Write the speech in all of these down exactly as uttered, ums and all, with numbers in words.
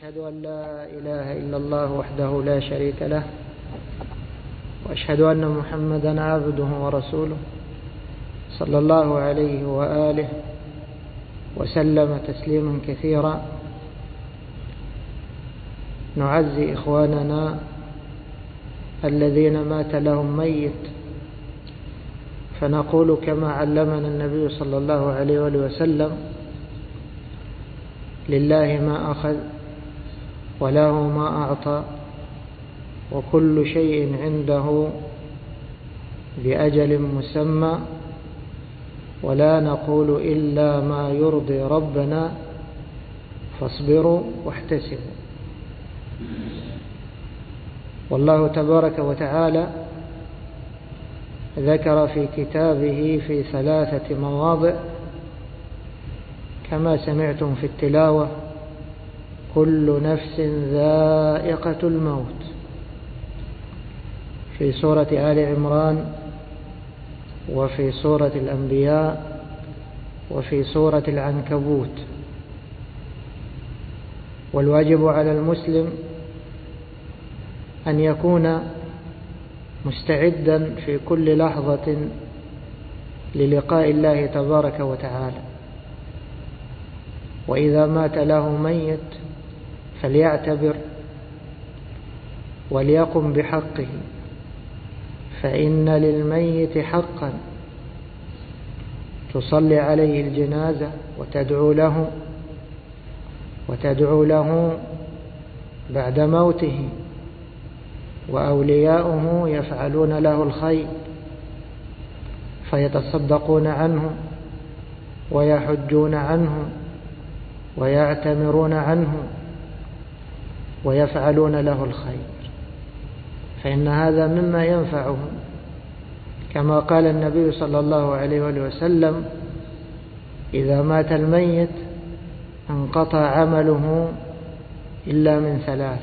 وأشهد أن لا إله إلا الله وحده لا شريك له، وأشهد أن محمدا عبده ورسوله صلى الله عليه وآله وسلم تسليما كثيرا. نعزي إخواننا الذين مات لهم ميت، فنقول كما علمنا النبي صلى الله عليه وآله وسلم: لله ما أخذ وله ما أعطى وكل شيء عنده بأجل مسمى، ولا نقول إلا ما يرضي ربنا فاصبروا واحتسبوا. والله تبارك وتعالى ذكر في كتابه في ثلاثة مواضع كما سمعتم في التلاوة: كل نفس ذائقة الموت، في سورة آل عمران، وفي سورة الأنبياء، وفي سورة العنكبوت. والواجب على المسلم أن يكون مستعدا في كل لحظة للقاء الله تبارك وتعالى، وإذا مات له ميت فليعتبر وليقم بحقه، فإن للميت حقا تصلي عليه الجنازة وتدعو له وتدعو له بعد موته، وأولياؤه يفعلون له الخير فيتصدقون عنه ويحجون عنه ويعتمرون عنه ويفعلون له الخير، فإن هذا مما ينفعهم، كما قال النبي صلى الله عليه وسلم: إذا مات الميت انقطع عمله إلا من ثلاث: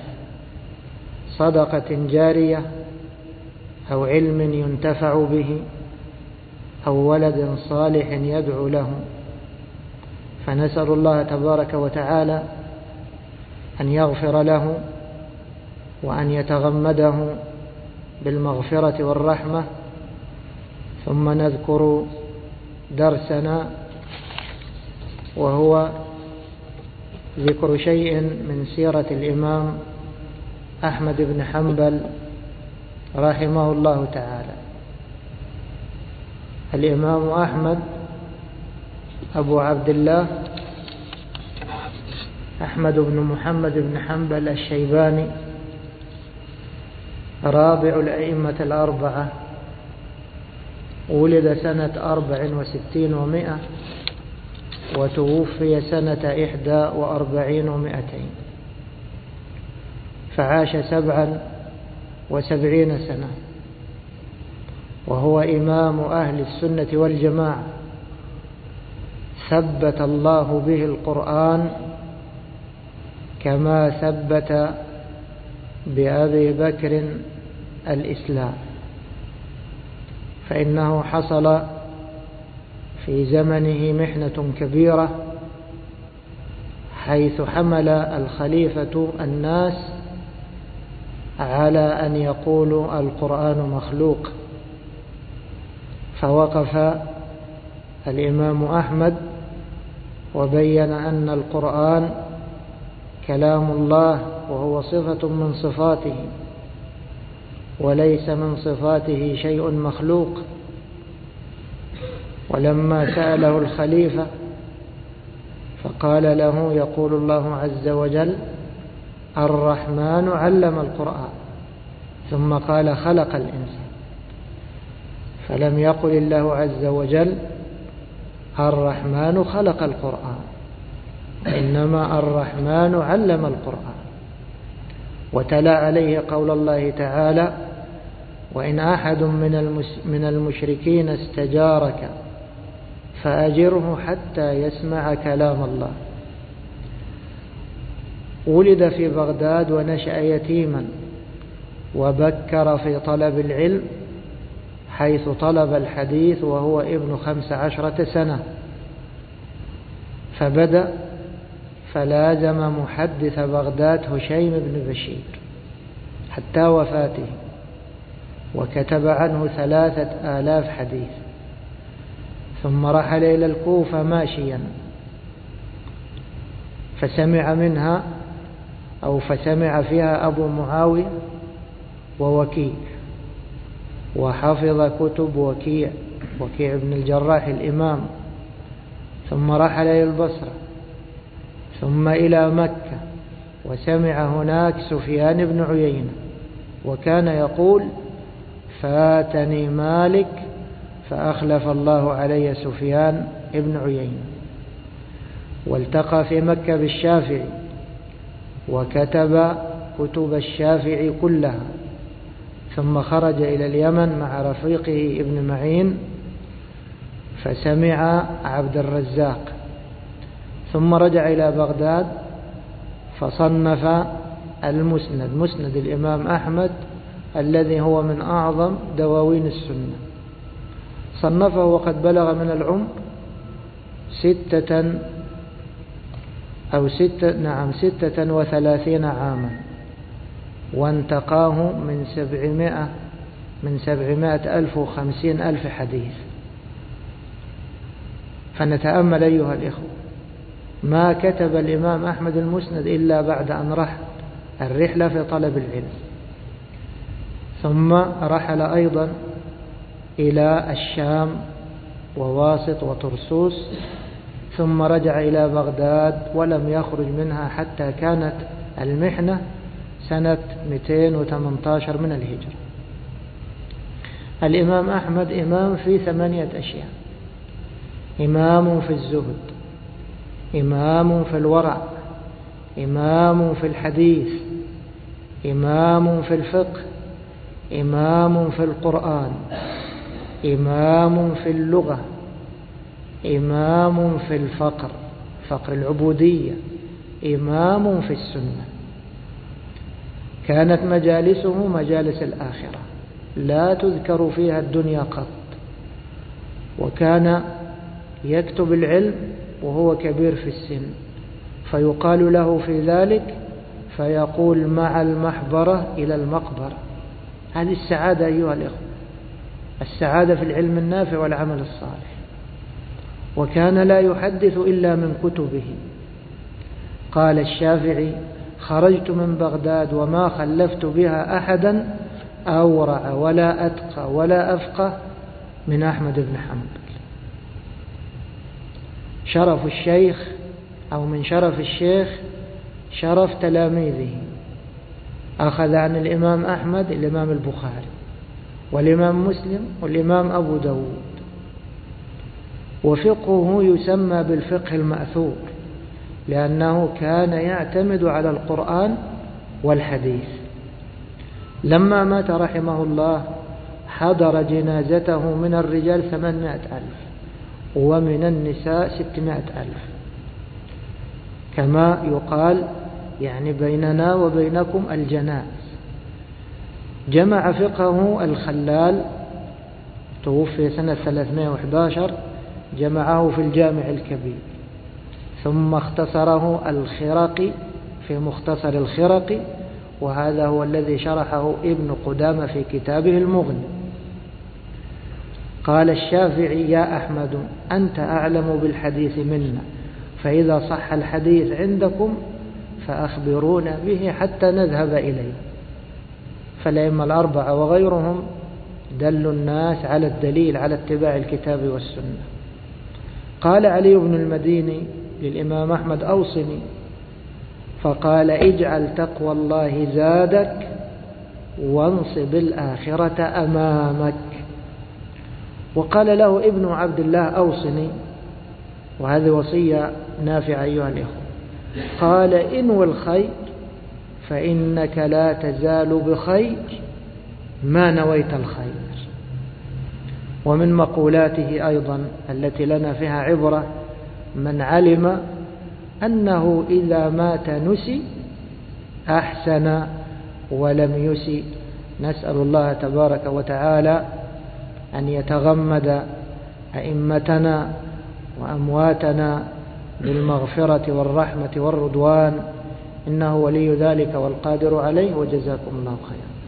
صدقة جارية، أو علم ينتفع به، أو ولد صالح يدعو له. فنسأل الله تبارك وتعالى أن يغفر له وأن يتغمده بالمغفرة والرحمة. ثم نذكر درسنا، وهو ذكر شيء من سيرة الإمام أحمد بن حنبل رحمه الله تعالى. الإمام أحمد أبو عبد الله أحمد بن محمد بن حنبل الشيباني، رابع الأئمة الأربعة، ولد سنة أربع وستين ومائة، وتوفي سنة إحدى وأربعين ومائتين، فعاش سبعا وسبعين سنة، وهو إمام أهل السنة والجماعة. ثبت الله به القرآن كما ثبت بأبي بكر الإسلام، فإنه حصل في زمنه محنة كبيرة، حيث حمل الخليفة الناس على أن يقولوا القرآن مخلوق، فوقف الإمام أحمد وبين أن القرآن كلام الله، وهو صفة من صفاته، وليس من صفاته شيء مخلوق. ولما سأله الخليفة فقال له: يقول الله عز وجل: الرحمن علم القرآن، ثم قال: خلق الإنسان. فلم يقل الله عز وجل: الرحمن خلق القرآن، إنما الرحمن علم القرآن. وتلا عليه قول الله تعالى: وإن أحد من المشركين استجارك فأجره حتى يسمع كلام الله. ولد في بغداد ونشأ يتيما، وبكر في طلب العلم، حيث طلب الحديث وهو ابن خمس عشرة سنة، فبدأ فلازم محدث بغداد هشيم بن بشير حتى وفاته، وكتب عنه ثلاثة آلاف حديث، ثم رحل إلى الكوفة ماشيا فسمع منها أو فسمع فيها أبو معاوية ووكيع، وحفظ كتب وكيع وكيع بن الجراح الإمام، ثم رحل إلى البصرة ثم إلى مكة وسمع هناك سفيان بن عيينة، وكان يقول: فاتني مالك فأخلف الله علي سفيان بن عيينة. والتقى في مكة بالشافعي وكتب كتب الشافعي كلها، ثم خرج إلى اليمن مع رفيقه ابن معين فسمع عبد الرزاق، ثم رجع إلى بغداد فصنف المسند، مسند الإمام أحمد الذي هو من أعظم دواوين السنة، صنفه وقد بلغ من العمر ستة أو ستة نعم ستة وثلاثين عاما، وانتقاه من سبعمائة من سبعمائة ألف وخمسين ألف حديث. فنتأمل أيها الإخوة، ما كتب الإمام أحمد المسند إلا بعد أن رحل الرحلة في طلب العلم، ثم رحل أيضا إلى الشام وواسط وطرسوس، ثم رجع إلى بغداد ولم يخرج منها حتى كانت المحنة سنة مئتين وثمانية عشر من الهجرة. الإمام أحمد إمام في ثمانية أشياء: إمام في الزهد، إمام في الورع، إمام في الحديث، إمام في الفقه، إمام في القرآن، إمام في اللغة، إمام في الفقر، فقر العبودية، إمام في السنة. كانت مجالسه مجالس الآخرة لا تذكر فيها الدنيا قط، وكان يكتب العلم وهو كبير في السن، فيقال له في ذلك فيقول: مع المحبرة إلى المقبرة. هذه السعادة أيها الإخوة، السعادة في العلم النافع والعمل الصالح. وكان لا يحدث إلا من كتبه. قال الشافعي: خرجت من بغداد وما خلفت بها أحدا أورع ولا أتقى ولا أفقه من أحمد بن حنبل. شرف الشيخ أو من شرف الشيخ شرف تلاميذه. أخذ عن الإمام أحمد الإمام البخاري والإمام مسلم والإمام أبو داود. وفقهه يسمى بالفقه المأثور، لأنه كان يعتمد على القرآن والحديث. لما مات رحمه الله حضر جنازته من الرجال ثمانمائة ألف ومن النساء ستمائة ألف، كما يقال يعني بيننا وبينكم الجنائز. جمع فقهه الخلال، توفي سنة ثلاثمائة وأحد عشر، جمعه في الجامع الكبير، ثم اختصره الخرقي في مختصر الخرقي، وهذا هو الذي شرحه ابن قدامة في كتابه المغني. قال الشافعي: يا أحمد، أنت أعلم بالحديث منا، فإذا صح الحديث عندكم فأخبرونا به حتى نذهب إليه. فالأئمة الأربعة وغيرهم دلوا الناس على الدليل على اتباع الكتاب والسنة. قال علي بن المديني للإمام أحمد: أوصني. فقال: اجعل تقوى الله زادك وانصب الآخرة أمامك. وقال له ابن عبد الله: أوصني. وهذه وصية نافعة أيها الإخوة. قال: انو الخير فإنك لا تزال بخير ما نويت الخير. ومن مقولاته أيضا التي لنا فيها عبرة: من علم أنه إذا مات نسي أحسن ولم يسي. نسأل الله تبارك وتعالى أن يتغمد أئمتنا وأمواتنا بالمغفرة والرحمة والرضوان، إنه ولي ذلك والقادر عليه، وجزاكم الله خيرا.